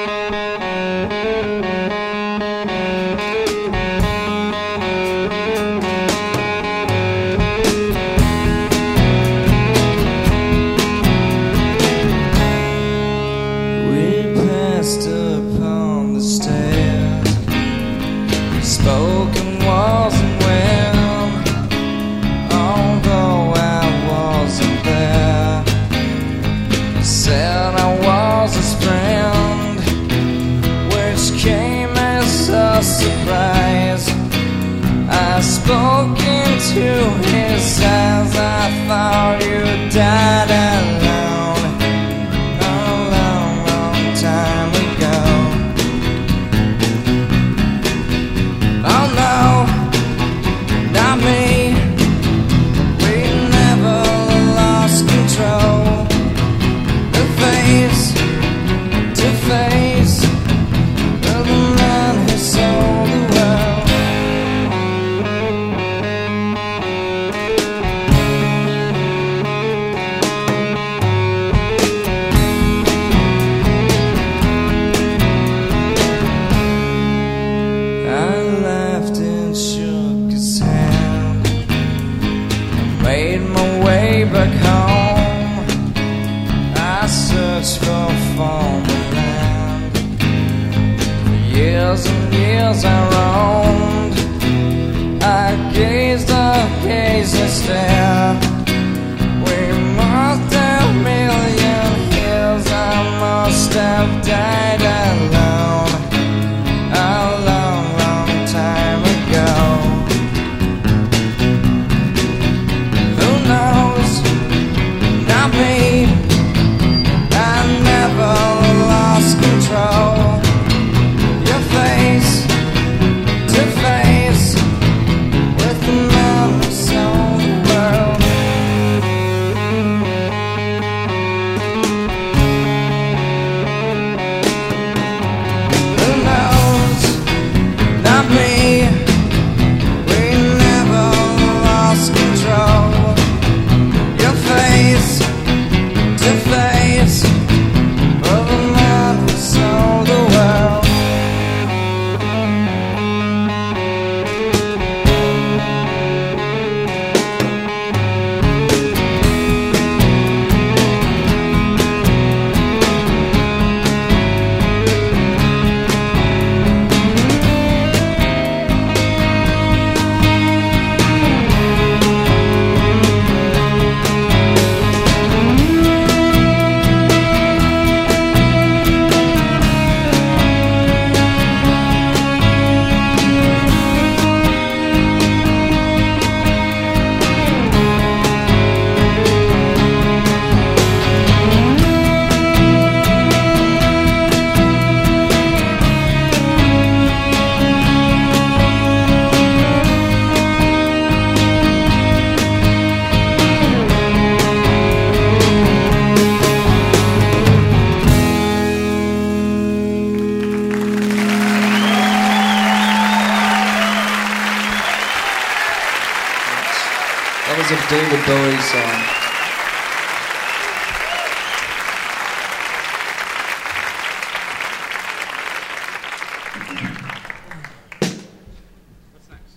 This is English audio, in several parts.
David Bowie song. What's next?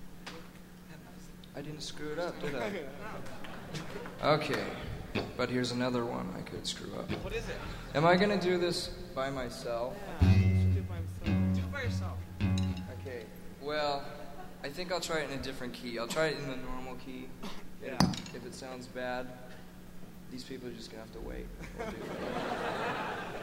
I didn't screw it up, did I? Okay, but here's another one I could screw up. What is it? Am I gonna do this by myself? Yeah, you should do it by yourself. Do it by yourself. Okay, well, I think I'll try it in a different key. I'll try it in the normal key. Yeah. If it sounds bad, these people are just gonna have to wait.